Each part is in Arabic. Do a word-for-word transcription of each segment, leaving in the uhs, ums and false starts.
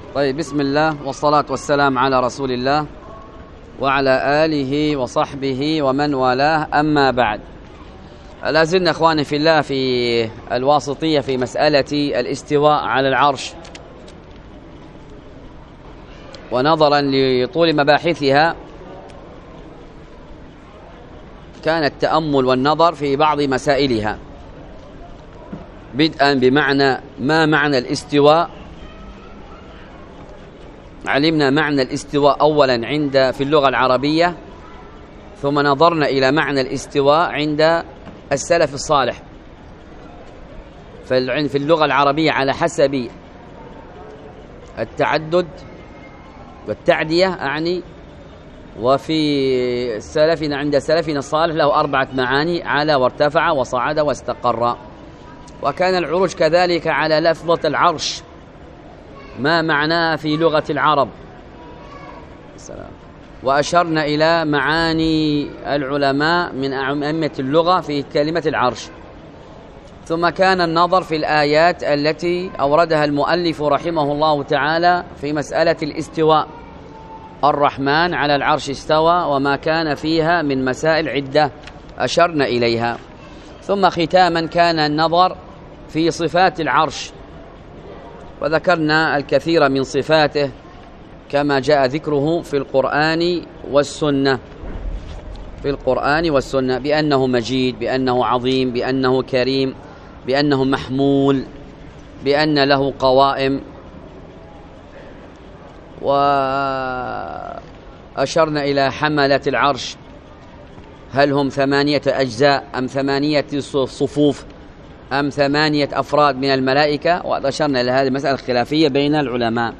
طيب، بسم الله والصلاة والسلام على رسول الله وعلى آله وصحبه ومن والاه، أما بعد. لا زلنا إخواني في الله في الواسطية في مسألة الاستواء على العرش، ونظرا لطول مباحثها كان التأمل والنظر في بعض مسائلها، بدءا بمعنى ما معنى الاستواء. علمنا معنى الاستواء أولا عند في اللغة العربية، ثم نظرنا إلى معنى الاستواء عند السلف الصالح في اللغة العربية على حسب التعدد والتعدية أعني، وفي سلفنا عند سلفنا الصالح له أربعة معاني: على وارتفع وصعد واستقر. وكان العروج كذلك على لفظة العرش، ما معناه في لغة العرب. السلام. وأشرنا إلى معاني العلماء من أئمة اللغة في كلمة العرش. ثم كان النظر في الآيات التي أوردها المؤلف رحمه الله تعالى في مسألة الاستواء: الرحمن على العرش استوى، وما كان فيها من مسائل عدة أشرنا إليها. ثم ختاما كان النظر في صفات العرش، وذكرنا الكثير من صفاته كما جاء ذكره في القرآن والسنة في القرآن والسنة بأنه مجيد، بأنه عظيم، بأنه كريم، بأنه محمول، بأن له قوائم. وأشرنا إلى حملة العرش، هل هم ثمانية أجزاء أم ثمانية صفوف أم ثمانية أفراد من الملائكة، وأشرنا إلى هذه المسألة الخلافية بين العلماء.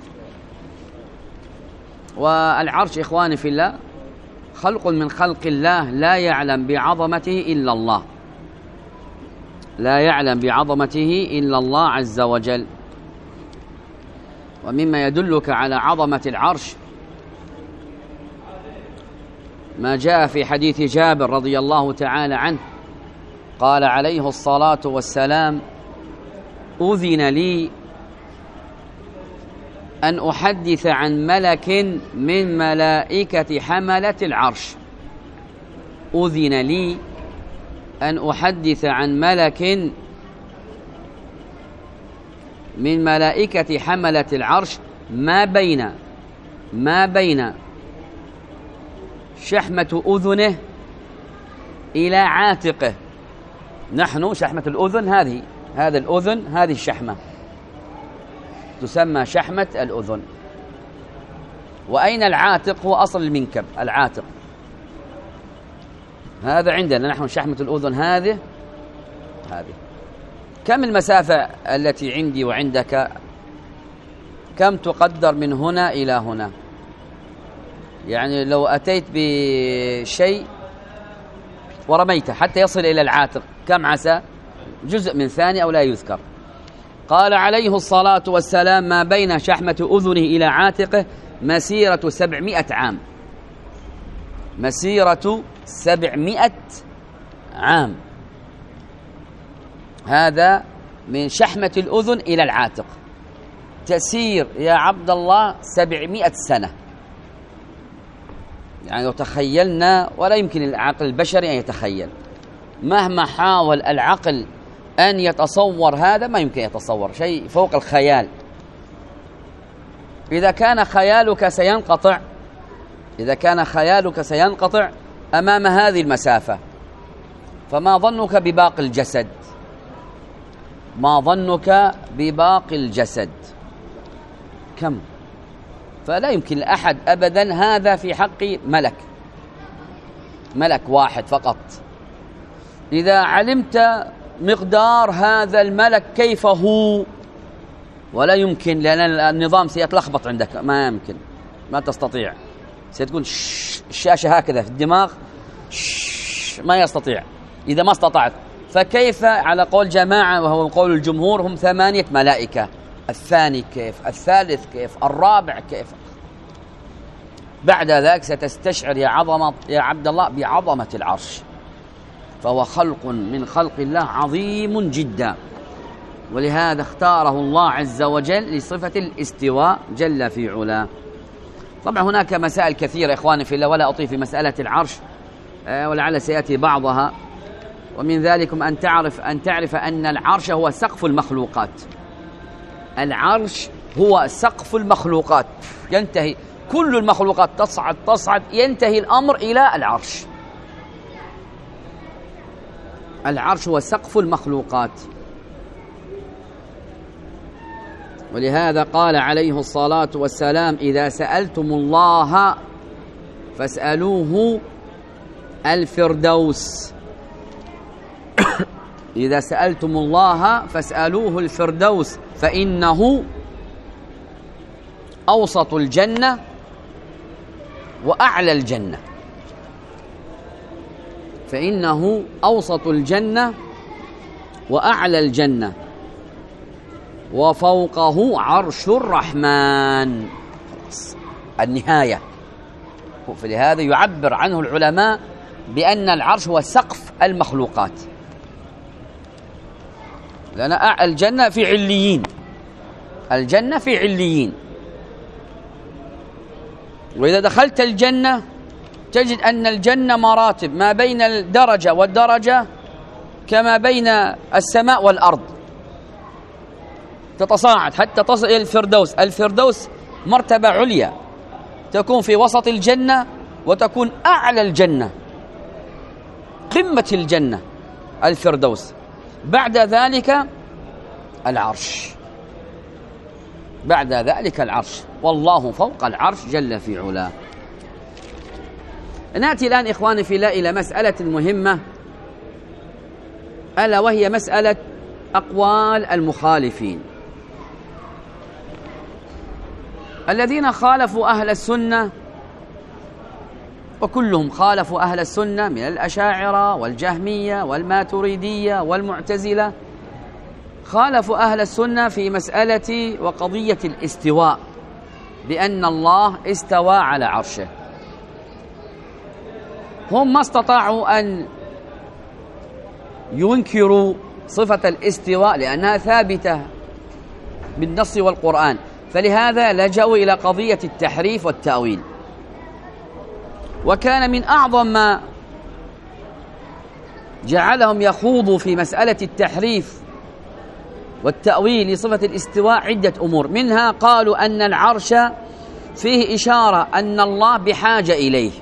والعرش إخواني في الله خلق من خلق الله، لا يعلم بعظمته إلا الله، لا يعلم بعظمته إلا الله عز وجل. ومما يدلك على عظمة العرش ما جاء في حديث جابر رضي الله تعالى عنه، قال عليه الصلاة والسلام: أذن لي أن أحدث عن ملك من ملائكة حملة العرش. أذن لي أن أحدث عن ملك من ملائكة حملة العرش ما بين ما بين شحمة أذنه إلى عاتقه. نحن شحمة الأذن هذه، هذا الأذن، هذه الشحمة تسمى شحمة الأذن. وأين العاتق؟ هو أصل المنكب، العاتق هذا عندنا نحن شحمة الأذن هذه هذه. كم المسافة التي عندي وعندك؟ كم تقدر من هنا إلى هنا؟ يعني لو أتيت بشيء ورميته حتى يصل إلى العاتق، كم عسى؟ جزء من ثانية أو لا يذكر. قال عليه الصلاة والسلام: ما بين شحمة أذنه إلى عاتقه مسيرة سبعمائة عام. مسيرة سبعمائة عام، هذا من شحمة الأذن إلى العاتق تسير يا عبد الله سبعمائة سنة. يعني لو تخيلنا، ولا يمكن العقل البشري أن يتخيل، مهما حاول العقل أن يتصور هذا ما يمكن يتصور، شيء فوق الخيال. إذا كان خيالك سينقطع إذا كان خيالك سينقطع أمام هذه المسافة، فما ظنك بباقي الجسد؟ ما ظنك بباقي الجسد؟ كم؟ فلا يمكن لأحد أبدا هذا في حق ملك ملك واحد فقط. إذا علمت مقدار هذا الملك كيف هو، ولا يمكن، لأن النظام سيتلخبط عندك، ما يمكن، ما تستطيع، ستكون الشاشة هكذا في الدماغ، ما يستطيع إذا ما استطعت. فكيف على قول جماعة وهو قول الجمهور هم ثمانية ملائكة؟ الثاني كيف؟ الثالث كيف؟ الرابع كيف؟ بعد ذلك ستستشعر يا عظمة يا عبد الله بعظمة العرش، فهو خلق من خلق الله عظيم جدا. ولهذا اختاره الله عز وجل لصفة الاستواء جل في علاه. طبعا هناك مسائل كثيرة إخواني في الله، ولا أطيل في مسألة العرش ولعل سيأتي بعضها. ومن ذلكم أن تعرف أن تعرف أن العرش هو سقف المخلوقات. العرش هو سقف المخلوقات، ينتهي كل المخلوقات تصعد تصعد ينتهي الأمر إلى العرش. العرش هو سقف المخلوقات. ولهذا قال عليه الصلاة والسلام: إذا سألتم الله فاسألوه الفردوس. إذا سألتم الله فاسألوه الفردوس فإنه أوسط الجنة وأعلى الجنة. فإنه أوسط الجنة وأعلى الجنة وفوقه عرش الرحمن. النهاية. فلهذا يعبر عنه العلماء بأن العرش هو سقف المخلوقات، لأن الجنة في عليين، الجنة في عليين. وإذا دخلت الجنة تجد أن الجنة مراتب، ما بين الدرجة والدرجة كما بين السماء والأرض، تتصاعد حتى تصل إلى الفردوس. الفردوس مرتبة عليا تكون في وسط الجنة وتكون أعلى الجنة، قمة الجنة الفردوس. بعد ذلك العرش، بعد ذلك العرش، والله فوق العرش جل في علاه. نأتي الآن إخواني في الله إلى مسألة مهمة، ألا وهي مسألة أقوال المخالفين الذين خالفوا أهل السنة، وكلهم خالفوا أهل السنة من الأشاعرة والجهمية والماتريدية والمعتزلة، خالفوا أهل السنة في مسألة وقضية الاستواء، بأن الله استوى على عرشه. هم ما استطاعوا أن ينكروا صفة الاستواء لأنها ثابتة بالنص والقرآن، فلهذا لجأوا إلى قضية التحريف والتأويل. وكان من أعظم ما جعلهم يخوضوا في مسألة التحريف والتأويل لصفة الاستواء عدة أمور، منها قالوا أن العرش فيه إشارة أن الله بحاجة إليه.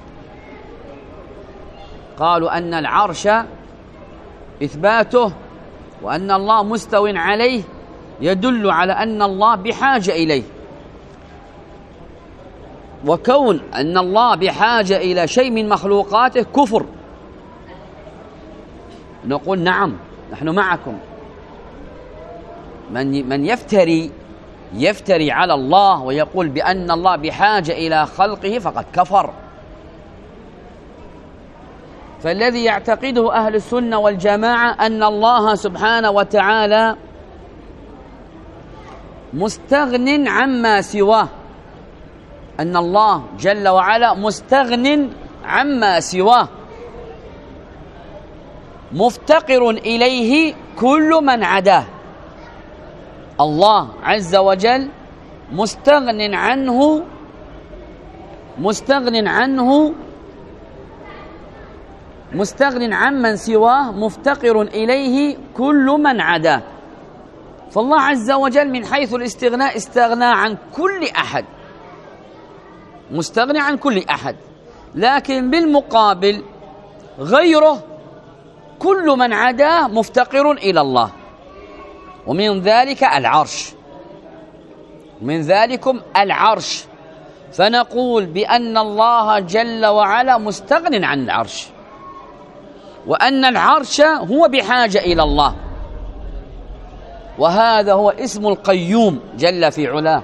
قالوا أن العرش إثباته وأن الله مستو عليه يدل على أن الله بحاجة إليه، وكون أن الله بحاجة إلى شيء من مخلوقاته كفر. نقول نعم نحن معكم. من من يفتري يفتري على الله ويقول بأن الله بحاجة إلى خلقه فقد كفر. فالذي يعتقده أهل السنة والجماعة أن الله سبحانه وتعالى مستغن عما سواه، أن الله جل وعلا مستغن عما سواه، مفتقر إليه كل من عداه. الله عز وجل مستغن عنه مستغن عنه مستغن عمن سواه، مفتقر إليه كل من عداه. فالله عز وجل من حيث الاستغناء استغنى عن كل أحد، مستغني عن كل أحد، لكن بالمقابل غيره كل من عداه مفتقر إلى الله. ومن ذلك العرش، من ذلكم العرش، فنقول بأن الله جل وعلا مستغن عن العرش، وأن العرش هو بحاجة إلى الله، وهذا هو اسم القيوم جل في علاه.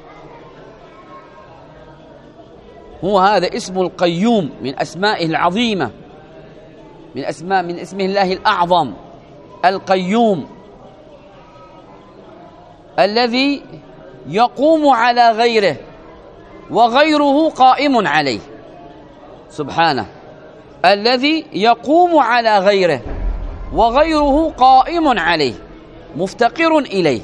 هو هذا اسم القيوم من أسمائه العظيمة، من أسماء من اسمه الله الأعظم القيوم، الذي يقوم على غيره وغيره قائم عليه سبحانه، الذي يقوم على غيره وغيره قائم عليه. مفتقر إليه.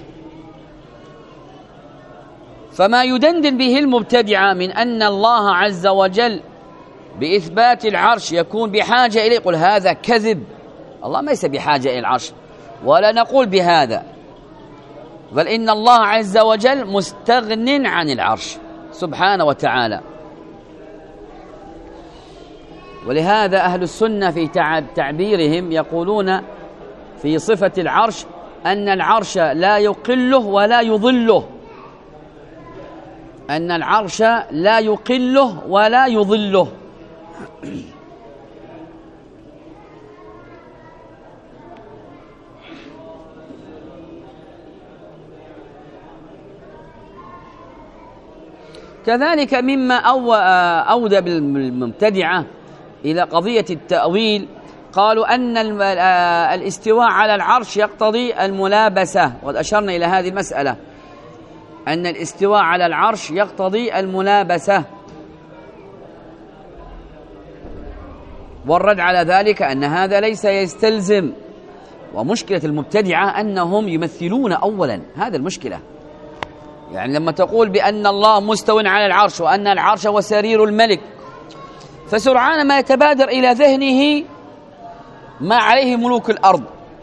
فما يدندن به المبتدعة من أن الله عز وجل بإثبات العرش يكون بحاجة إليه، يقول هذا كذب، الله ليس بحاجة إلى العرش، ولا نقول بهذا، بل إن الله عز وجل مستغن عن العرش سبحانه وتعالى. ولهذا أهل السنة في تعبيرهم يقولون في صفة العرش أن العرش لا يقله ولا يظله، أن العرش لا يقله ولا يظله. كذلك مما أودى بالمبتدعة إلى قضية التأويل، قالوا أن الاستواء على العرش يقتضي الملابسة، وقد أشرنا إلى هذه المسألة أن الاستواء على العرش يقتضي الملابسة، والرد على ذلك أن هذا ليس يستلزم. ومشكلة المبتدعة أنهم يمثلون أولا، هذا المشكلة. يعني لما تقول بأن الله مستو على العرش وأن العرش هو سرير الملك، فسرعان ما يتبادر إلى ذهنه ما عليه ملوك الأرض.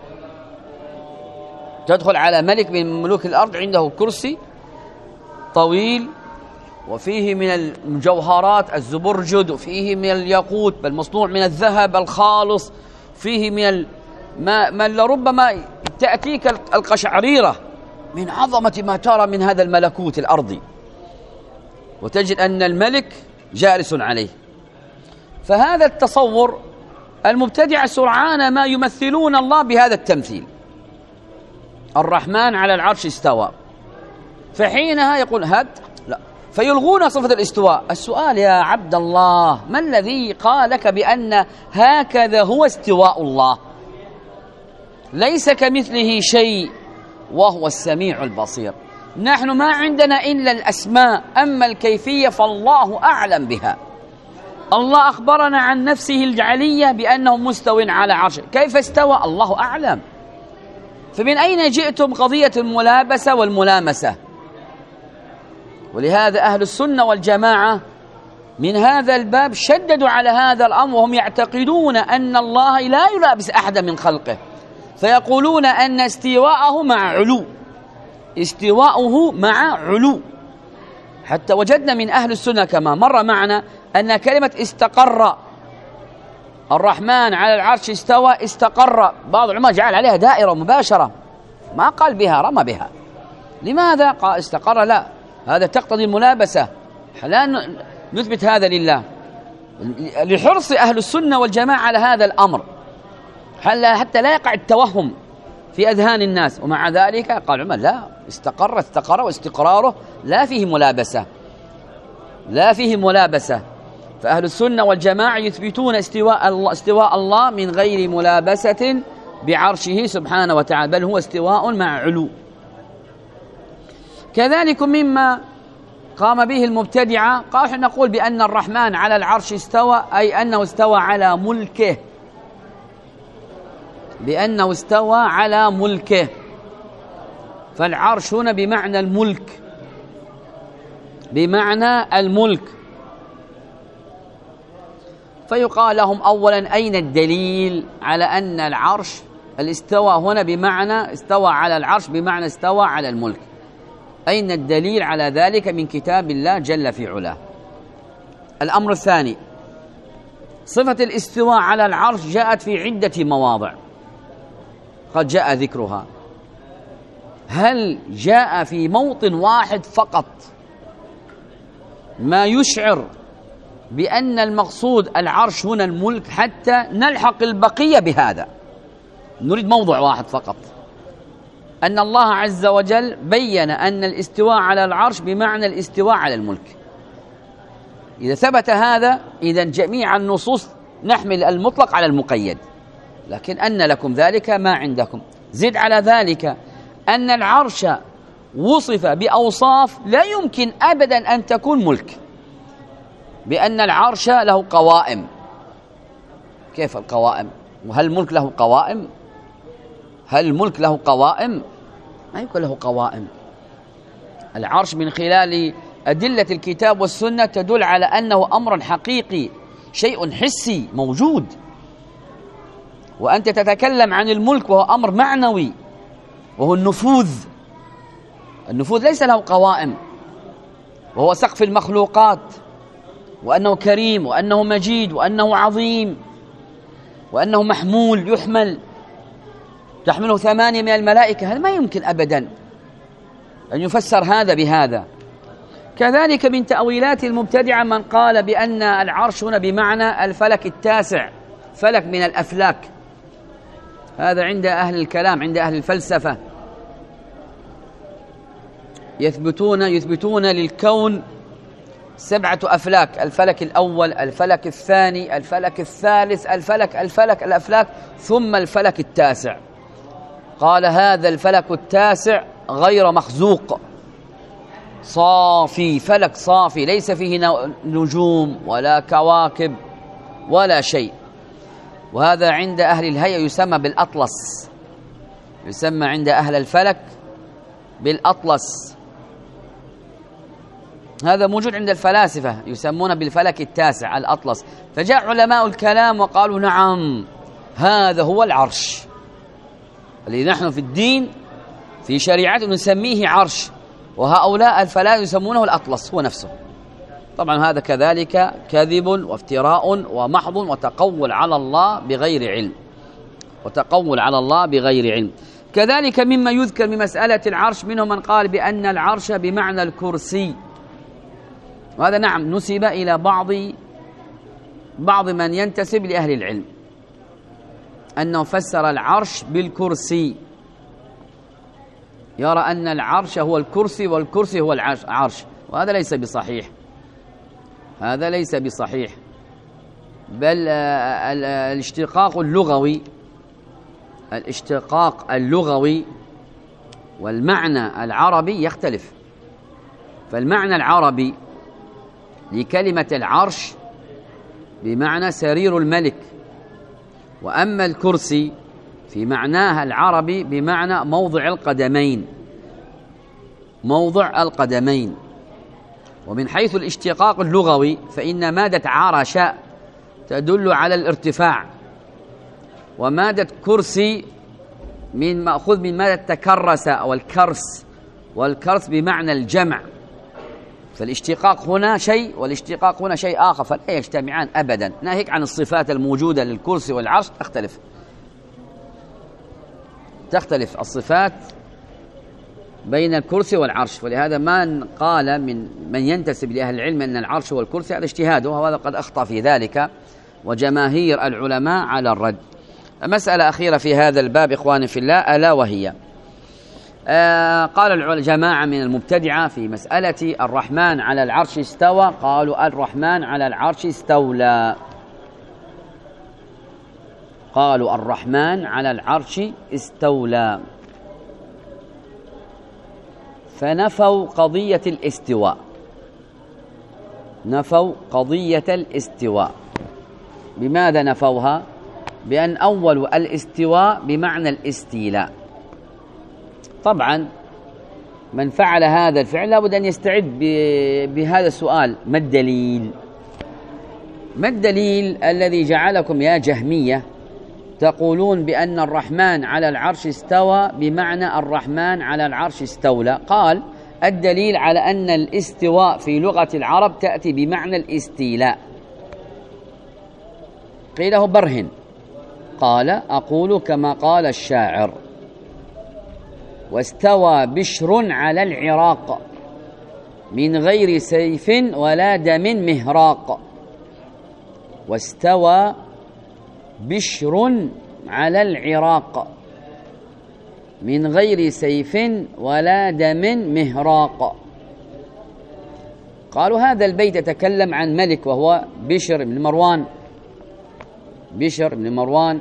تدخل على ملك من ملوك الأرض عنده كرسي طويل وفيه من المجوهرات الزبرجد، وفيه من الياقوت بل مصنوع من الذهب الخالص، فيه من ما, ما لربما تأتيك القشعريرة من عظمة ما ترى من هذا الملكوت الأرضي، وتجد أن الملك جالس عليه. فهذا التصور المبتدع سرعان ما يمثلون الله بهذا التمثيل، الرحمن على العرش استوى، فحينها يقول هد لا، فيلغون صفة الاستواء. السؤال يا عبد الله، ما الذي قالك بأن هكذا هو استواء الله؟ ليس كمثله شيء وهو السميع البصير. نحن ما عندنا إلا الأسماء، أما الكيفية فالله أعلم بها. الله أخبرنا عن نفسه الجعلية بأنه مستو على عرشه، كيف استوى الله أعلم. فمن أين جئتم قضية الملابسة والملامسة؟ ولهذا أهل السنة والجماعة من هذا الباب شددوا على هذا الأمر، وهم يعتقدون أن الله لا يلابس أحد من خلقه، فيقولون أن استواءه مع علو، استواءه مع علو. حتى وجدنا من أهل السنة كما مر معنا أن كلمة استقر، الرحمن على العرش استوى، استقر، بعض العلماء جعل عليها دائرة مباشرة، ما قال بها، رمى بها. لماذا قال استقر؟ لا، هذا تقتضي الملابسة، لا نثبت هذا لله، لحرص أهل السنة والجماعة على هذا الأمر حتى لا يقع التوهم في أذهان الناس. ومع ذلك قال العلماء لا، استقر استقر، واستقراره لا فيه ملابسة، لا فيه ملابسة. فأهل السنة والجماعة يثبتون استواء الله, استواء الله من غير ملابسة بعرشه سبحانه وتعالى، بل هو استواء مع علو. كذلك مما قام به المبتدعة قال نقول بأن الرحمن على العرش استوى، أي أنه استوى على ملكه، بأنه استوى على ملكه. فالعرش هنا بمعنى الملك، بمعنى الملك. فيقال لهم أولا أين الدليل على أن العرش الاستوى هنا بمعنى استوى على العرش بمعنى استوى على الملك؟ أين الدليل على ذلك من كتاب الله جل في علاه؟ الأمر الثاني، صفة الاستواء على العرش جاءت في عدة مواضع قد جاء ذكرها. هل جاء في موطن واحد فقط ما يشعر بأن المقصود العرش هنا الملك حتى نلحق البقية بهذا؟ نريد موضع واحد فقط، أن الله عز وجل بيّن أن الاستواء على العرش بمعنى الاستواء على الملك. إذا ثبت هذا إذن جميع النصوص نحمل المطلق على المقيد، لكن أن لكم ذلك ما عندكم. زد على ذلك أن العرش وصف بأوصاف لا يمكن أبدا أن تكون ملك، بأن العرش له قوائم. كيف القوائم؟ وهل الملك له قوائم؟ هل الملك له قوائم؟ ما يكون له قوائم. العرش من خلال أدلة الكتاب والسنة تدل على أنه أمر حقيقي، شيء حسي موجود. وأنت تتكلم عن الملك وهو أمر معنوي، وهو النفوذ. النفوذ ليس له قوائم، وهو سقف المخلوقات، وأنه كريم، وأنه مجيد، وأنه عظيم، وأنه محمول يحمل، تحمله ثمانية من الملائكة. هذا ما يمكن أبدا أن يفسر هذا بهذا. كذلك من تأويلات المبتدعة من قال بأن العرش هنا بمعنى الفلك التاسع، فلك من الأفلاك. هذا عند أهل الكلام، عند أهل الفلسفة، يثبتون يثبتون للكون سبعة أفلاك: الفلك الأول، الفلك الثاني، الفلك الثالث، الفلك الفلك الأفلاك، ثم الفلك التاسع. قال هذا الفلك التاسع غير مخزوق، صافي، فلك صافي، ليس فيه نجوم ولا كواكب ولا شيء. وهذا عند أهل الهيئة يسمى بالأطلس، يسمى عند أهل الفلك بالأطلس. هذا موجود عند الفلاسفة، يسمون بالفلك التاسع الأطلس. فجاء علماء الكلام وقالوا نعم، هذا هو العرش الذي نحن في الدين في شريعته نسميه عرش، وهؤلاء الفلاسفة يسمونه الأطلس، هو نفسه. طبعا هذا كذلك كذب وافتراء ومحض وتقول على الله بغير علم، وتقول على الله بغير علم. كذلك مما يذكر من مسألة العرش منهم من قال بأن العرش بمعنى الكرسي، وهذا نعم نسب إلى بعض بعض من ينتسب لأهل العلم أنه فسر العرش بالكرسي، يرى أن العرش هو الكرسي والكرسي هو العرش، وهذا ليس بصحيح، هذا ليس بصحيح. بل الاشتقاق اللغوي الاشتقاق اللغوي والمعنى العربي يختلف. فالمعنى العربي لكلمة العرش بمعنى سرير الملك، وأما الكرسي في معناها العربي بمعنى موضع القدمين، موضع القدمين. ومن حيث الاشتقاق اللغوي فإن مادة عرش تدل على الارتفاع، ومادة كرسي من مأخوذ من مادة تكرس أو الكرس، والكرس بمعنى الجمع. فالاشتقاق هنا شيء والاشتقاق هنا شيء آخر، فلا يجتمعان أبدا، ناهيك عن الصفات الموجودة للكرسي والعرش تختلف تختلف الصفات بين الكرسي والعرش. ولهذا من قال من من ينتسب لأهل العلم أن العرش هو الكرسي هذا اجتهاده، وهذا قد أخطأ في ذلك، وجماهير العلماء على الرد. مسألة أخيرة في هذا الباب إخواني في الله، ألا وهي آه قال الجماعة من المبتدعة في مسألة الرحمن على العرش استوى، قالوا الرحمن على العرش استولى، قالوا الرحمن على العرش استولى، فنفوا قضية الاستواء، نفوا قضية الاستواء. بماذا نفوها؟ بأن أول الاستواء بمعنى الاستيلاء. طبعا من فعل هذا الفعل لابد أن يستعد بهذا السؤال: ما الدليل؟ ما الدليل الذي جعلكم يا جهمية تقولون بأن الرحمن على العرش استوى بمعنى الرحمن على العرش استولى؟ قال: الدليل على أن الاستواء في لغة العرب تأتي بمعنى الاستيلاء. قيله برهن، قال: أقول كما قال الشاعر: واستوى بشر على العراق من غير سيف ولا دم مهراق. واستوى بشر على العراق من غير سيف ولا دم مهراق. قالوا هذا البيت يتكلم عن ملك وهو بشر بن مروان، بشر بن مروان،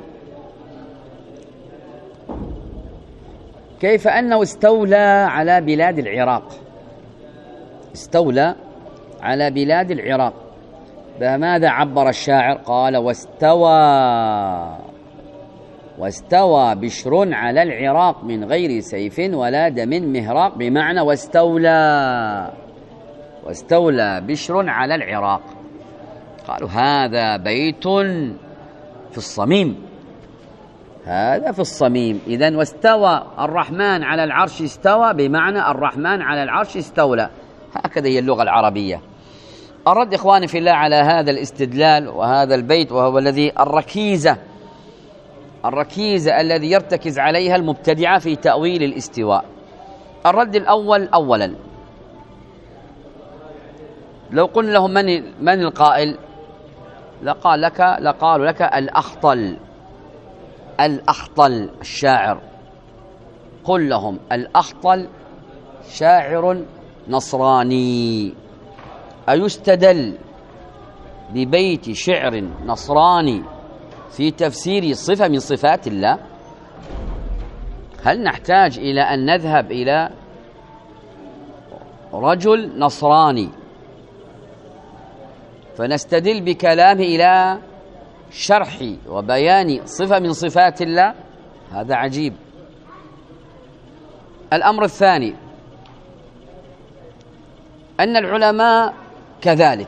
كيف أنه استولى على بلاد العراق، استولى على بلاد العراق. فماذا عبر الشاعر؟ قال: واستوى واستوى بشر على العراق من غير سيف ولا دم مهراق، بمعنى واستولى واستولى بشر على العراق. قالوا هذا بيت في الصميم، هذا في الصميم. إذن واستوى الرحمن على العرش استوى بمعنى الرحمن على العرش استولى. هكذا هي اللغة العربية. الرد إخواني في الله على هذا الاستدلال وهذا البيت، وهو الذي الركيزة الركيزة الذي يرتكز عليها المبتدعة في تأويل الاستواء. الرد الأول: أولا لو قلنا لهم من من القائل لقال لك لقالوا لك الأخطل الأخطل الشاعر. قل لهم الأخطل شاعر نصراني، أيستدل ببيت شعر نصراني في تفسير صفة من صفات الله؟ هل نحتاج إلى أن نذهب إلى رجل نصراني فنستدل بكلامه إلى شرح وبيان صفة من صفات الله؟ هذا عجيب. الأمر الثاني أن العلماء كذلك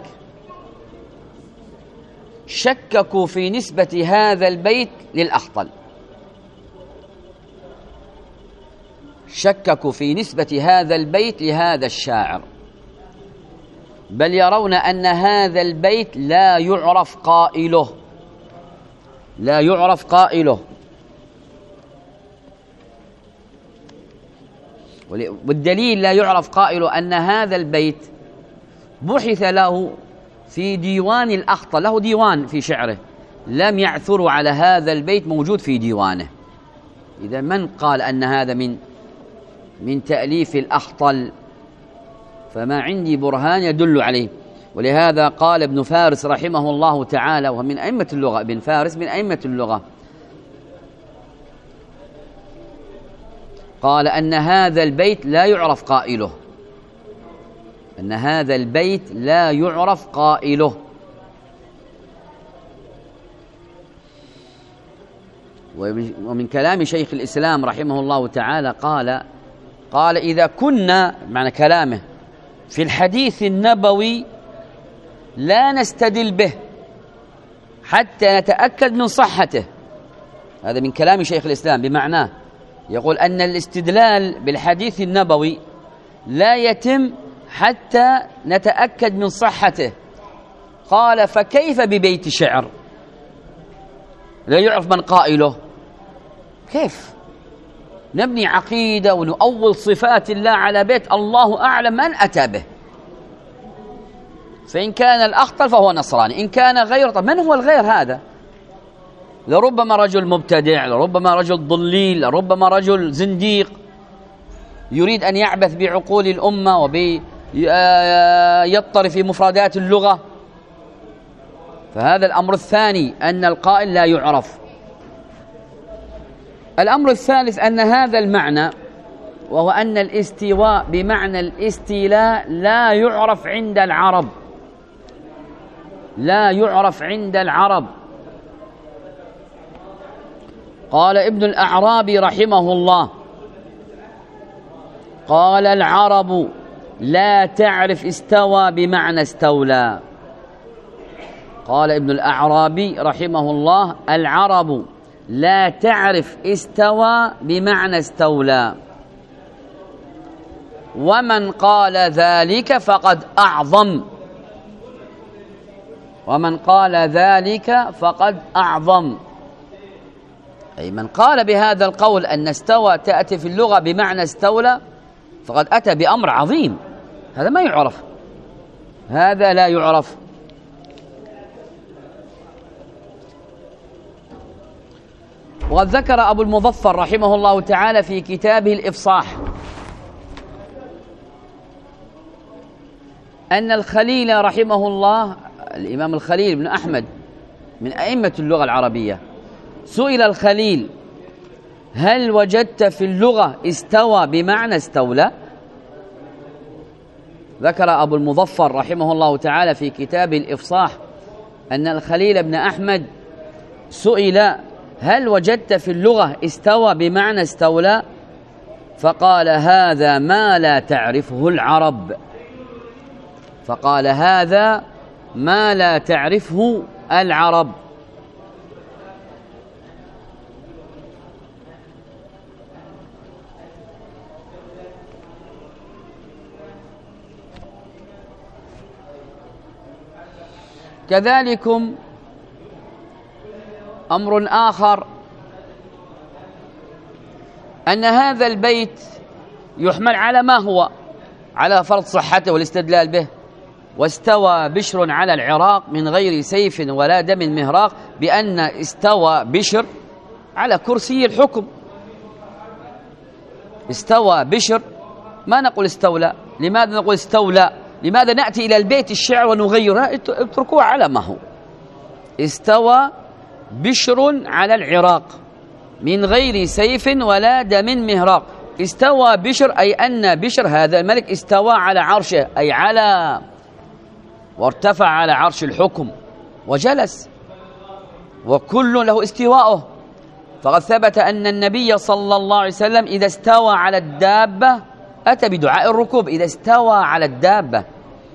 شككوا في نسبة هذا البيت للأخطل، شككوا في نسبة هذا البيت لهذا الشاعر، بل يرون أن هذا البيت لا يعرف قائله، لا يعرف قائله. والدليل لا يعرف قائله أن هذا البيت بحث له في ديوان الأخطل، له ديوان في شعره، لم يعثروا على هذا البيت موجود في ديوانه. إذا من قال أن هذا من من تأليف الأخطل؟ فما عندي برهان يدل عليه. ولهذا قال ابن فارس رحمه الله تعالى، وهو من أئمة اللغة، ابن فارس من أئمة اللغة، قال أن هذا البيت لا يعرف قائله، أن هذا البيت لا يعرف قائله. ومن كلام شيخ الإسلام رحمه الله تعالى قال قال إذا كنا، معنى كلامه، في الحديث النبوي لا نستدل به حتى نتأكد من صحته. هذا من كلام شيخ الإسلام، بمعناه يقول أن الاستدلال بالحديث النبوي لا يتم حتى نتأكد من صحته. قال فكيف ببيت شعر لا يعرف من قائله؟ كيف نبني عقيدة ونؤول صفات الله على بيت الله أعلم من أتى به؟ فإن كان الأخطل فهو نصراني، إن كان غير، طب من هو الغير هذا؟ لربما رجل مبتدع، لربما رجل ضليل، لربما رجل زنديق يريد أن يعبث بعقول الأمة ويضطر في مفردات اللغة. فهذا الأمر الثاني، أن القائل لا يعرف. الأمر الثالث أن هذا المعنى، وهو أن الاستواء بمعنى الاستيلاء لا يعرف عند العرب، لا يعرف عند العرب. قال ابن الأعرابي رحمه الله، قال العرب لا تعرف استوى بمعنى استولى. قال ابن الأعرابي رحمه الله العرب لا تعرف استوى بمعنى استولى، ومن قال ذلك فقد أعظم، ومن قال ذلك فقد أعظم، أي من قال بهذا القول أن استوى تأتي في اللغة بمعنى استولى فقد أتى بأمر عظيم. هذا ما يعرف، هذا لا يعرف. وقد ذكر أبو المظفر رحمه الله تعالى في كتابه الإفصاح أن الخليل رحمه الله، الإمام الخليل بن أحمد من أئمة اللغة العربية، سئل الخليل هل وجدت في اللغة استوى بمعنى استولى؟ ذكر أبو المظفر رحمه الله تعالى في كتاب الإفصاح أن الخليل بن أحمد سئل هل وجدت في اللغة استوى بمعنى استولى؟ فقال هذا ما لا تعرفه العرب، فقال هذا ما لا تعرفه العرب. كذلكم أمر آخر أن هذا البيت يحمل على ما هو، على فرض صحته والاستدلال به. واستوى بشر على العراق من غير سيف ولا دم مهراق، بأن استوى بشر على كرسي الحكم. استوى بشر، ما نقول استولى. لماذا نقول استولى؟ لماذا نأتي إلى البيت الشعر ونغيرها؟ اتركوه على ما هو. استوى بشر على العراق من غير سيف ولا دم مهراق. استوى بشر أي أن بشر هذا الملك استوى على عرشه، أي على وارتفع على عرش الحكم وجلس، وكل له استواءه. فقد ثبت أن النبي صلى الله عليه وسلم إذا استوى على الدابة أتى بدعاء الركوب، إذا استوى على الدابة.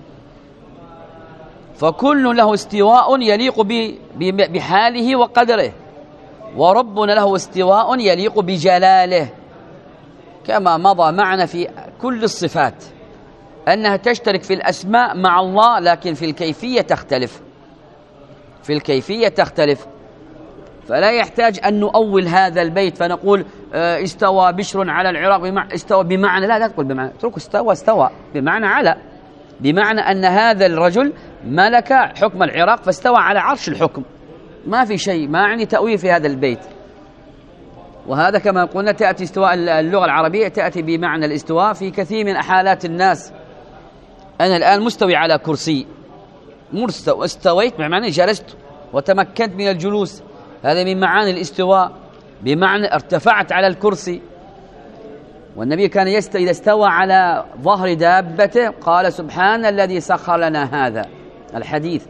فكل له استواء يليق بحاله وقدره، وربنا له استواء يليق بجلاله، كما مضى معنا في كل الصفات أنها تشترك في الأسماء مع الله، لكن في الكيفية تختلف، في الكيفية تختلف. فلا يحتاج أن نؤول هذا البيت فنقول استوى بشر على العراق بمعنى استوى بمعنى، لا لا تقول بمعنى، اترك استوى استوى بمعنى على، بمعنى أن هذا الرجل ملك حكم العراق فاستوى على عرش الحكم. ما في شيء، ما عني تأويل في هذا البيت. وهذا كما قلنا تأتي استواء اللغة العربية تأتي بمعنى الاستواء في كثير من حالات الناس. أنا الآن مستوي على كرسي، مستوى استويت بمعنى جلست وتمكنت من الجلوس، هذا من معاني الاستواء، بمعنى ارتفعت على الكرسي. والنبي كان يست إذا استوى على ظهر دابته قال سبحان الذي سخر لنا هذا الحديث.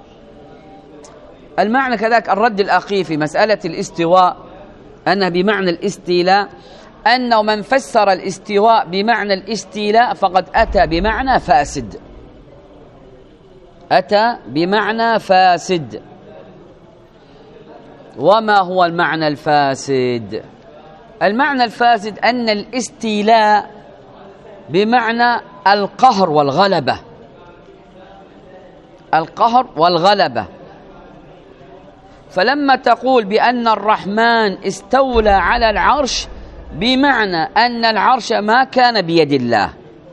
المعنى كذلك الرد الأخير في مسألة الاستواء أنه بمعنى الاستيلاء، أنه من فسر الاستواء بمعنى الاستيلاء فقد أتى بمعنى فاسد، أتى بمعنى فاسد. وما هو المعنى الفاسد؟ المعنى الفاسد أن الاستيلاء بمعنى القهر والغلبة، القهر والغلبة. فلما تقول بأن الرحمن استولى على العرش بمعنى أن العرش ما كان بيد الله،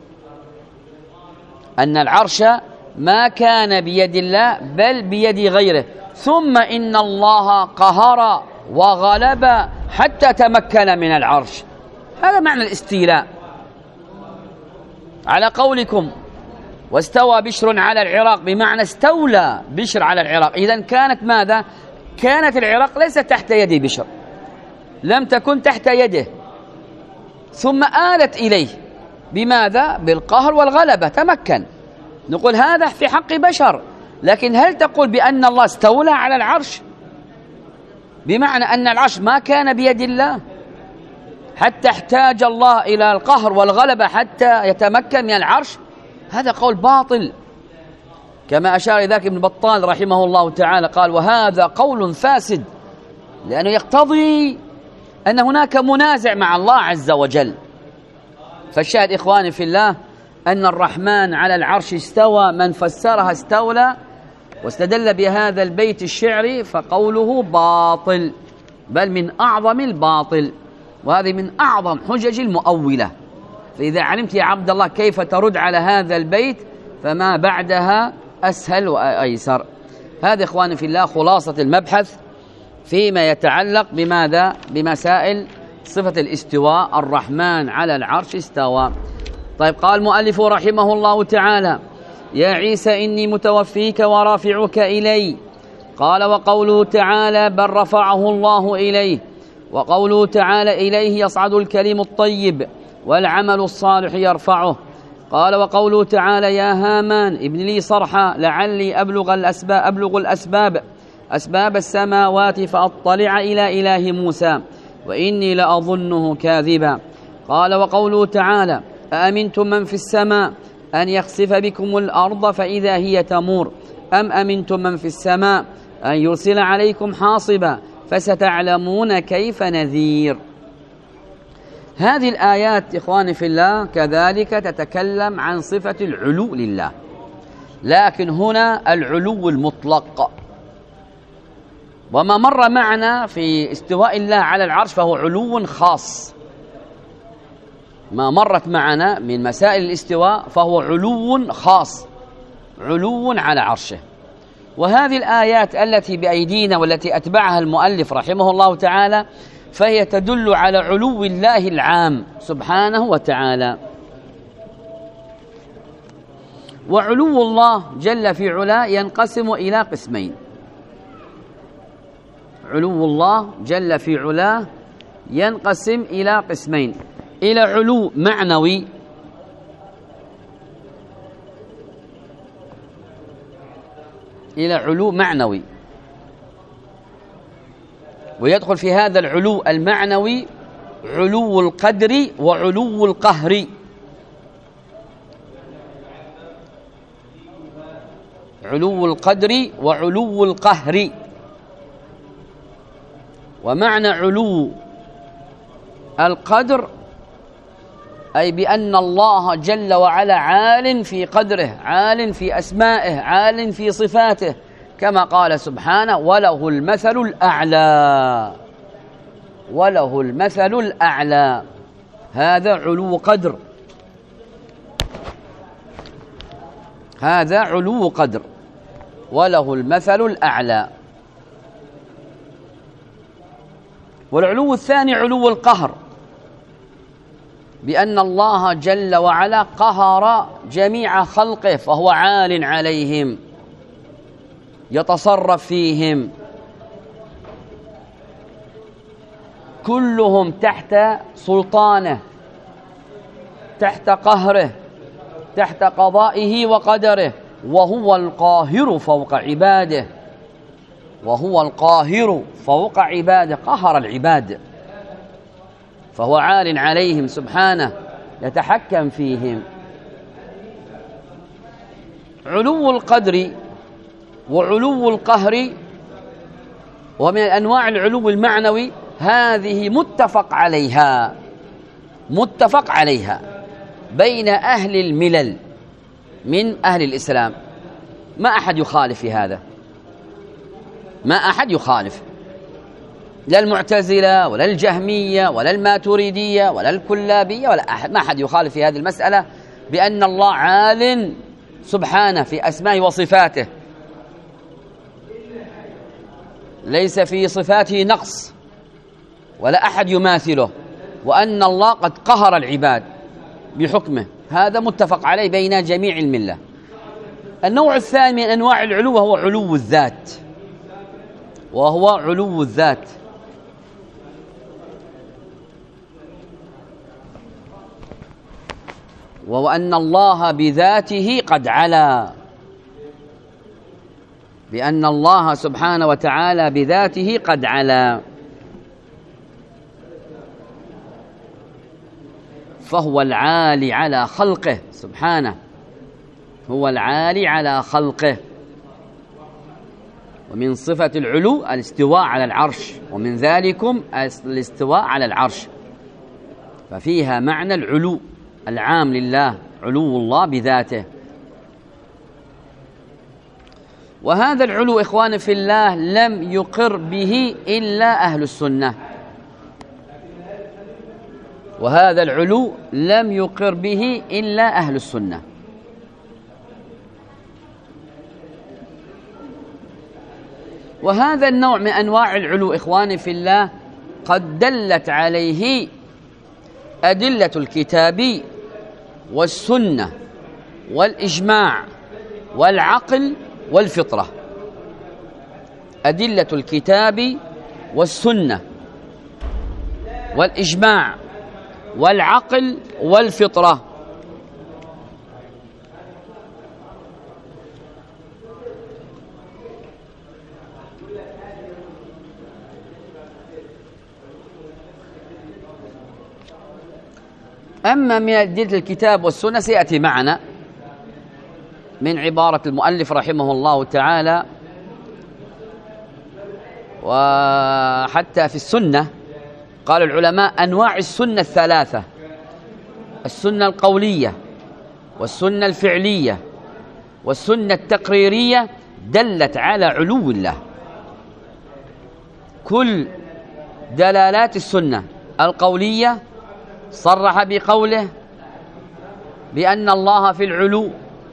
أن العرش ما كان بيد الله بل بيد غيره، ثم إن الله قهر وغلب حتى تمكن من العرش. هذا معنى الاستيلاء. على قولكم واستوى بشر على العراق بمعنى استولى بشر على العراق، إذن كانت ماذا؟ كانت العراق ليست تحت يد بشر، لم تكن تحت يده، ثم آلت إليه بماذا؟ بالقهر والغلبة، تمكن. نقول هذا في حق بشر، لكن هل تقول بأن الله استولى على العرش بمعنى أن العرش ما كان بيد الله حتى احتاج الله إلى القهر والغلبة حتى يتمكن من العرش؟ هذا قول باطل، كما أشار ذاك ابن بطال رحمه الله تعالى قال وهذا قول فاسد، لأنه يقتضي أن هناك منازع مع الله عز وجل. فالشاهد إخواني في الله أن الرحمن على العرش استوى، من فسرها استولى واستدل بهذا البيت الشعري فقوله باطل، بل من أعظم الباطل، وهذه من أعظم حجج المؤولة. فإذا علمت يا عبد الله كيف ترد على هذا البيت فما بعدها أسهل وأيسر. هذا إخواني في الله خلاصة المبحث فيما يتعلق بماذا؟ بمسائل صفة الاستواء، الرحمن على العرش استوى. طيب، قال المؤلف رحمه الله تعالى يا عيسى إني متوفيك ورافعك إلي. قال وقوله تعالى بل رفعه الله إليه، وقوله تعالى إليه يصعد الكلم الطيب والعمل الصالح يرفعه. قال وقوله تعالى يا هامان ابن لي صرحا لعلي أبلغ الأسباب, أبلغ الأسباب أسباب السماوات فأطلع إلى إله موسى وإني لأظنه كاذبا. قال: وقوله تعالى: أأمنتم من في السماء أن يخسف بكم الأرض فإذا هي تمور أم أمنتم من في السماء أن يرسل عليكم حاصبا فستعلمون كيف نذير. هذه الآيات إخواني في الله كذلك تتكلم عن صفة العلو لله، لكن هنا العلو المطلق. وما مر معنا في استواء الله على العرش فهو علو خاص، ما مرت معنا من مسائل الاستواء فهو علو خاص، علو على عرشه. وهذه الآيات التي بأيدينا والتي أتبعها المؤلف رحمه الله تعالى فهي تدل على علو الله العام سبحانه وتعالى. وعلو الله جل في علاه ينقسم إلى قسمين. علو الله جل في علاه ينقسم إلى قسمين: إلى علو معنوي إلى علو معنوي ويدخل في هذا العلو المعنوي علو القدر وعلو القهر. علو القدر وعلو القهر. ومعنى علو القدر أي بأن الله جل وعلا عال في قدره، عال في أسمائه، عال في صفاته، كما قال سبحانه: وله المثل الأعلى. وله المثل الأعلى، هذا علو قدر، هذا علو قدر، وله المثل الأعلى. والعلو الثاني علو القهر، بأن الله جل وعلا قهر جميع خلقه فهو عال عليهم، يتصرف فيهم، كلهم تحت سلطانه، تحت قهره، تحت قضائه وقدره، وهو القاهر فوق عباده، وهو القاهر فوق عباده، قهر العباد فهو عال عليهم سبحانه، يتحكم فيهم. علو القدر وعلو القهر ومن أنواع العلو المعنوي، هذه متفق عليها، متفق عليها بين أهل الملل من أهل الإسلام، ما أحد يخالف في هذا، ما أحد يخالف، لا المعتزلة ولا الجهمية ولا الماتريدية ولا الكلابية ولا أحد، ما أحد يخالف في هذه المسألة بأن الله عال سبحانه في أسمائه وصفاته، ليس في صفاته نقص ولا أحد يماثله، وأن الله قد قهر العباد بحكمه، هذا متفق عليه بين جميع الملة. النوع الثاني من أنواع العلو هو علو الذات، وهو علو الذات، وهو أن الله بذاته قد علا، بأن الله سبحانه وتعالى بذاته قد علا، فهو العالي على خلقه سبحانه، هو العالي على خلقه. ومن صفة العلو الاستواء على العرش، ومن ذلكم الاستواء على العرش، ففيها معنى العلو العام لله، علو الله بذاته. وهذا العلو إخواني في الله لم يقر به إلا أهل السنة، وهذا العلو لم يقر به إلا أهل السنة. وهذا النوع من أنواع العلو إخواني في الله قد دلت عليه أدلة الكتاب والسنة والإجماع والعقل والفطرة. أدلة الكتاب والسنة والإجماع والعقل والفطرة. أما من أدلة الكتاب والسنة سيأتي معنا من عبارة المؤلف رحمه الله تعالى. وحتى في السنة قال العلماء أنواع السنة الثلاثة: السنة القولية، والسنة الفعلية، والسنة التقريرية، دلت على علو الله. كل دلالات السنة القولية صرح بقوله بأن الله في العلو: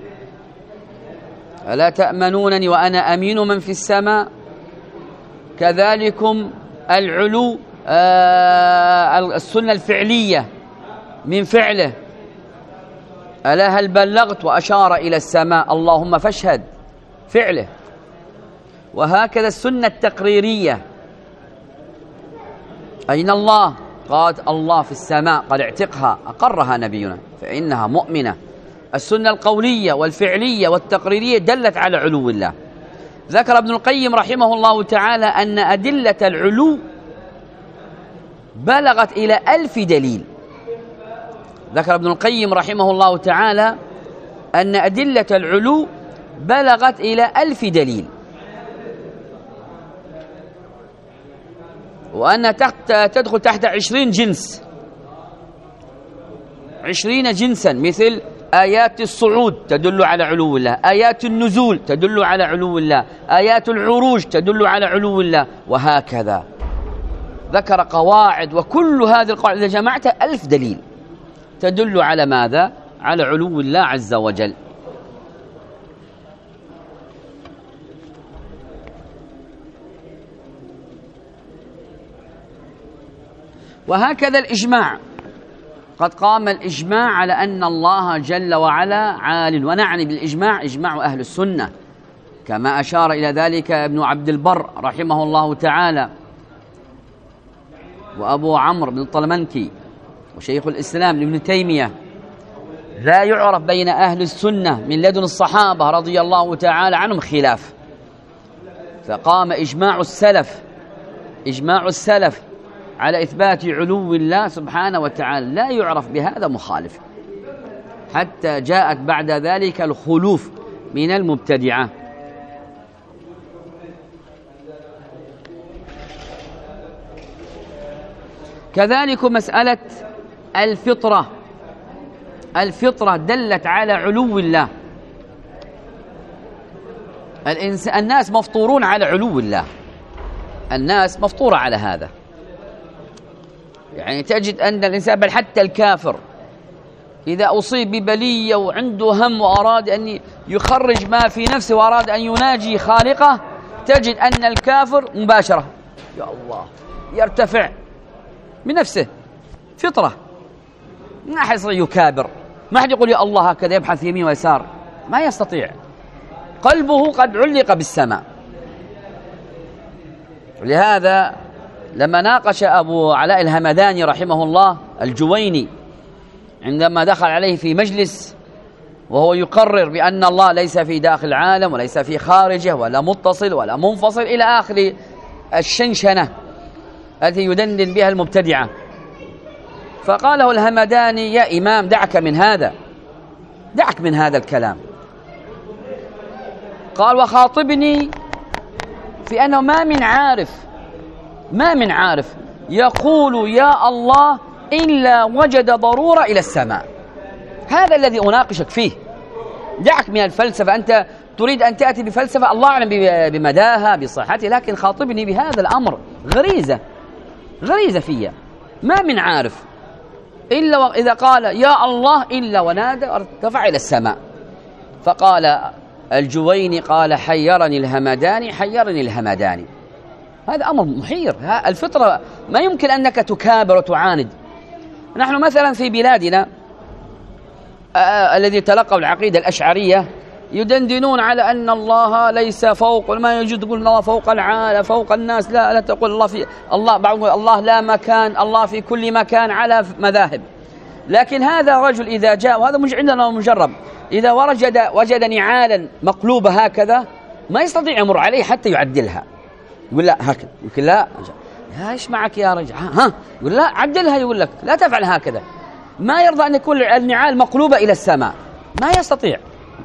ألا تأمنونني وأنا أمين من في السماء. كذلكم العلو آه السنة الفعلية من فعله: ألا هل بلغت، وأشار إلى السماء اللهم فاشهد، فعله. وهكذا السنة التقريرية: أين الله؟ قال الله في السماء، قال اعتقها، أقرها نبينا فإنها مؤمنة. السنة القولية والفعلية والتقريرية دلت على علو الله. ذكر ابن القيم رحمه الله تعالى أن أدلة العلو بلغت إلى ألف دليل. ذكر ابن القيم رحمه الله تعالى أن أدلة العلو بلغت إلى ألف دليل، وأن تحت تدخل تحت عشرين جنس، عشرين جنسا، مثل آيات الصعود تدل على علو الله، آيات النزول تدل على علو الله، آيات العروج تدل على علو الله، وهكذا. ذكر قواعد، وكل هذه القواعد إذا جمعتها ألف دليل تدل على ماذا؟ على علو الله عز وجل. وهكذا الإجماع، قد قام الإجماع على أن الله جل وعلا عال، ونعني بالإجماع إجماع أهل السنة، كما أشار إلى ذلك ابن عبد البر رحمه الله تعالى، وأبو عمرو بن الطلمنكي، وشيخ الإسلام ابن تيمية. لا يعرف بين أهل السنة من لدن الصحابة رضي الله تعالى عنهم خلاف، فقام إجماع السلف إجماع السلف على إثبات علو الله سبحانه وتعالى، لا يعرف بهذا مخالف، حتى جاءت بعد ذلك الخلوف من المبتدعة. كذلك مسألة الفطرة، الفطرة دلت على علو الله. الناس مفطورون على علو الله، الناس مفطورة على هذا. يعني تجد أن الإنسان، بل حتى الكافر، إذا أصيب ببلية وعنده هم وأراد أن يخرج ما في نفسه وأراد أن يناجي خالقه، تجد أن الكافر مباشرة يا الله يرتفع من نفسه، فطرة، ما أحد يستطيع يكابر، ما أحد يقول يا الله هكذا يبحث يمين ويسار، ما يستطيع، قلبه قد علق بالسماء. لهذا لما ناقش أبو علاء الهمداني رحمه الله الجويني عندما دخل عليه في مجلس وهو يقرر بأن الله ليس في داخل العالم وليس في خارجه ولا متصل ولا منفصل إلى آخر الشنشنة التي يدندن بها المبتدعة، فقال له الهمداني يا إمام دعك من هذا، دعك من هذا الكلام. قال وخاطبني في أنه ما من عارف ما من عارف يقول يا الله إلا وجد ضرورة إلى السماء. هذا الذي أناقشك فيه، دعك من الفلسفة، أنت تريد أن تأتي بفلسفة الله أعلم بمداها بصحتها، لكن خاطبني بهذا الأمر، غريزة غريزة فيها، ما من عارف إلا إذا قال يا الله إلا ونادى ارتفع إلى السماء. فقال الجويني قال حيرني الهمداني حيرني الهمداني. هذا أمر محير، الفطرة ما يمكن أنك تكابر وتعاند. نحن مثلا في بلادنا آه الذي تلقوا العقيدة الأشعرية يدندنون على أن الله ليس فوق، ما يجوز تقول الله فوق العالم فوق الناس، لا لا تقول الله في الله، بعضهم الله لا مكان، الله في كل مكان، على مذاهب. لكن هذا رجل إذا جاء، وهذا مش عندنا مجرب، إذا وجد وجد نعالا مقلوبة هكذا ما يستطيع يمر عليه حتى يعدلها، يقول لا هكذا، يقول لا يا ايش معك يا رجل، ها يقول لا عدلها، يقول لك لا تفعل هكذا. ما يرضى أن يكون النعال مقلوبة إلى السماء، ما يستطيع.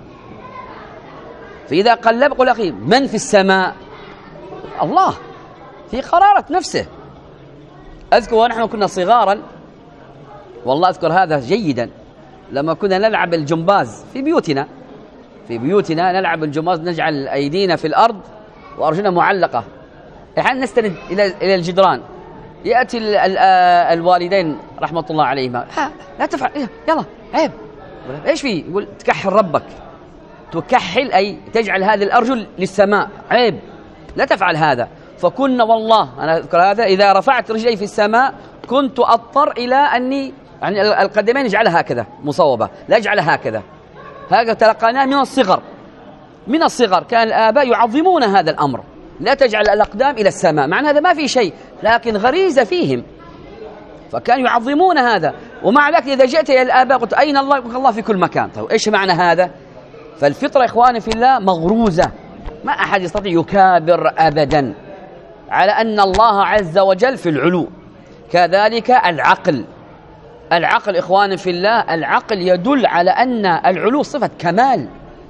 فإذا قلب قل أخي من في السماء؟ الله، في قرارة نفسه. أذكر ونحن كنا صغارا، والله أذكر هذا جيدا، لما كنا نلعب الجمباز في بيوتنا في بيوتنا نلعب الجمباز، نجعل أيدينا في الأرض وأرجلنا معلقة، أحيانا نستند إلى إلى الجدران. يأتي ال ال الوالدين رحمة الله عليهما، لا تفعل، يلا عيب، إيش فيه؟ يقول تكحل ربك. تكحل أي تجعل هذه الأرجل للسماء، عيب، لا تفعل هذا. فكنا والله أنا أذكر هذا، إذا رفعت رجلي في السماء كنت أضطر إلى أني يعني القدمين اجعلها هكذا مصوبة، لا اجعلها هكذا. هذا تلقيناه من الصغر، من الصغر كان الآباء يعظمون هذا الأمر، لا تجعل الأقدام إلى السماء، مع أن هذا ما في شيء لكن غريزة فيهم، فكانوا يعظمون هذا. ومع ذلك إذا جئت إلى الآباء قلت أين الله؟ يقول الله في كل مكان. طيب إيش معنى هذا؟ فالفطرة إخواني في الله مغروزة، ما أحد يستطيع يكابر أبدا على أن الله عز وجل في العلو. كذلك العقل، العقل إخواني في الله، العقل يدل على أن العلو صفة كمال.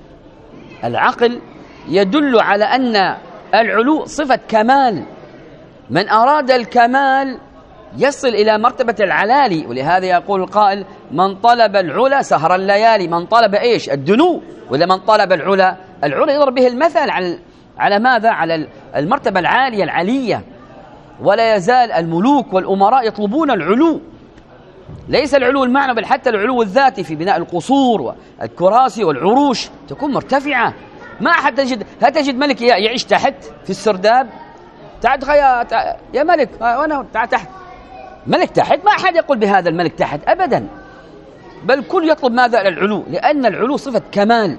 العقل يدل على أن العلو صفة كمال. من أراد الكمال يصل إلى مرتبة العلالي، ولهذا يقول القائل من طلب العلا سهر الليالي. من طلب إيش؟ الدنو. ولا من طلب العلا، العلا يضرب به المثل على على ماذا؟ على المرتبة العالية العلية. ولا يزال الملوك والأمراء يطلبون العلو، ليس العلو المعنى بل حتى العلو الذاتي في بناء القصور والكراسي والعروش تكون مرتفعة. ما أحد تجد هتجد ملك يعيش تحت في السرداب، تعال يا يا ملك وأنا تعال تحت، ملك تحت، ما أحد يقول بهذا الملك تحت أبدا، بل كل يطلب ماذا؟ العلو، لأن العلو صفة كمال،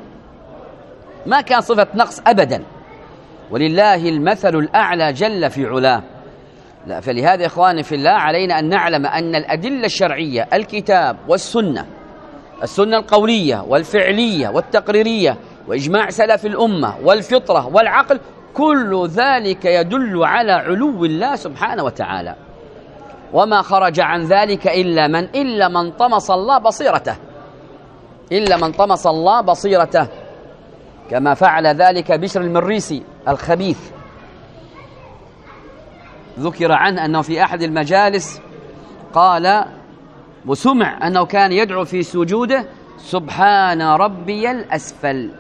ما كان صفة نقص أبدا. ولله المثل الأعلى جل في علاه. لا، فلهذا إخواني في الله علينا أن نعلم أن الأدلة الشرعية، الكتاب والسنة، السنة القولية والفعلية والتقريرية وإجماع سلف الأمة والفطرة والعقل، كل ذلك يدل على علو الله سبحانه وتعالى. وما خرج عن ذلك إلا من إلا من طمس الله بصيرته، إلا من طمس الله بصيرته، كما فعل ذلك بشر المريسي الخبيث. ذكر عنه أنه في أحد المجالس قال وسمع أنه كان يدعو في سجوده سبحان ربي الأسفل،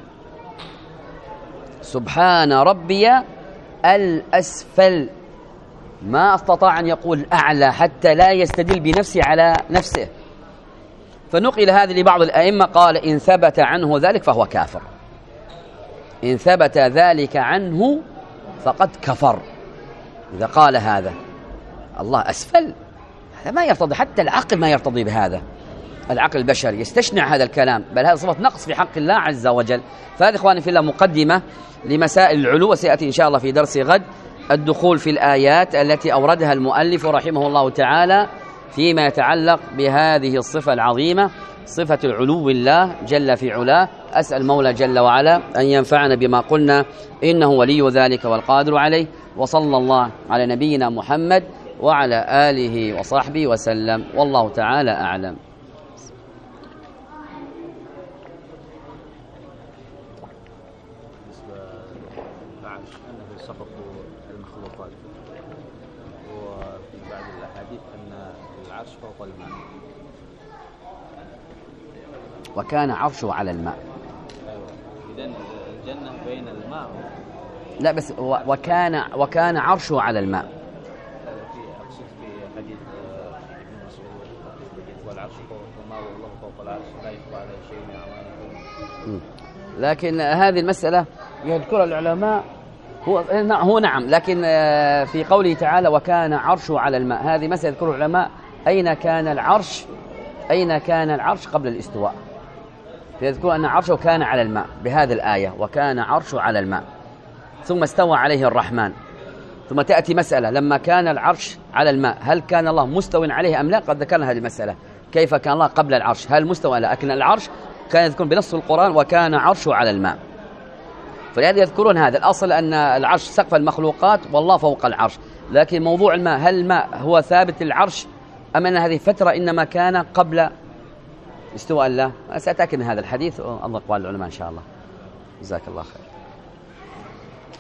سبحان ربي الأسفل، ما استطاع أن يقول أعلى حتى لا يستدل بنفسه على نفسه. فنقل هذا لبعض الأئمة قال إن ثبت عنه ذلك فهو كافر، إن ثبت ذلك عنه فقد كفر. إذا قال هذا الله أسفل، هذا ما يرتضي، حتى العقل ما يرتضي بهذا، العقل البشري يستشنع هذا الكلام، بل هذا صفة نقص في حق الله عز وجل. فهذا إخواني في الله مقدمة لمسائل العلو، وسيأتي إن شاء الله في درس غد الدخول في الآيات التي أوردها المؤلف رحمه الله تعالى فيما يتعلق بهذه الصفة العظيمة، صفة العلو الله جل في علاه. أسأل مولى جل وعلا أن ينفعنا بما قلنا، إنه ولي ذلك والقادر عليه. وصلى الله على نبينا محمد وعلى آله وصحبه وسلم، والله تعالى أعلم. وكان عرشه على الماء. إذن الجنة بين الماء. لا بس وكان وكان عرشه على الماء. أقصد في حديث ابن مسعود والعرش فوق الماء والله فوق العرش لا يخفى عليه شيء من أعمالكم. لكن هذه المسألة يذكر العلماء هو هو نعم، لكن في قوله تعالى وكان عرشه على الماء، هذه مسألة يذكر العلماء أين كان العرش، أين كان العرش قبل الاستواء. يذكر أن عرشه كان على الماء بهذه الآية، وكان عرشه على الماء ثم استوى عليه الرحمن. ثم تأتي مسألة لما كان العرش على الماء هل كان الله مستوى عليه أم لا؟ قد ذكرنا هذه المسألة، كيف كان الله قبل العرش، هل مستوى لا؟ لكن العرش كان يذكر بنص القرآن وكان عرشه على الماء. فلهذا يذكرون هذا الأصل أن العرش سقف المخلوقات والله فوق العرش، لكن موضوع الماء هل الماء هو ثابت للعرش أم أن هذه فترة إنما كان قبل استواء الله. سأتأكد من هذا الحديث وأنظر أقوال العلماء إن شاء الله. جزاك الله خير.